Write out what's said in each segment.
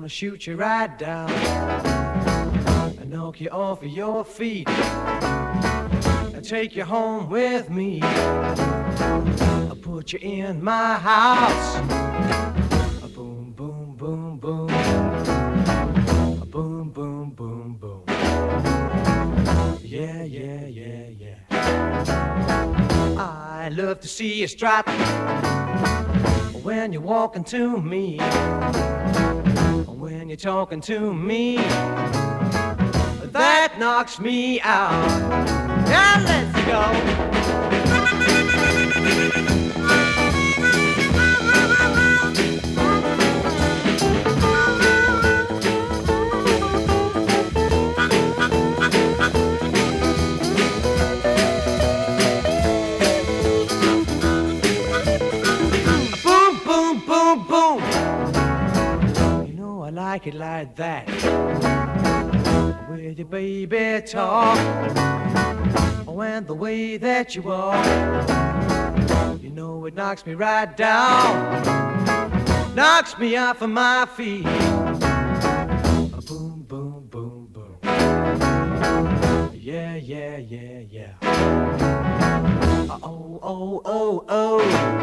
gonna shoot you right down and knock you off of your feet and take you home with me. I'll put you in my house. A boom, boom, boom, boom. A boom, boom, boom, boom. Yeah, yeah, yeah, yeah. I love to see you strut when you're walking to me, when you're talking to me. That knocks me out. Now let's go. Like it like that, with your baby talk, and the way that you walk, you know it knocks me right down, knocks me off of my feet. Boom, boom, boom, boom. Yeah, yeah, yeah, yeah. Oh, oh, oh, oh.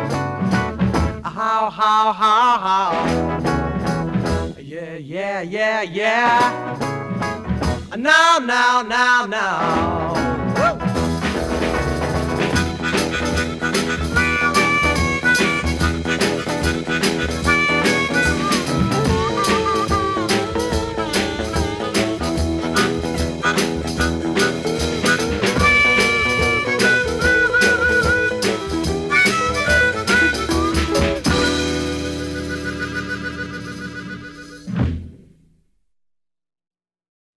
How, how, how, how. Yeah, yeah, yeah, yeah. Now, now, now, now.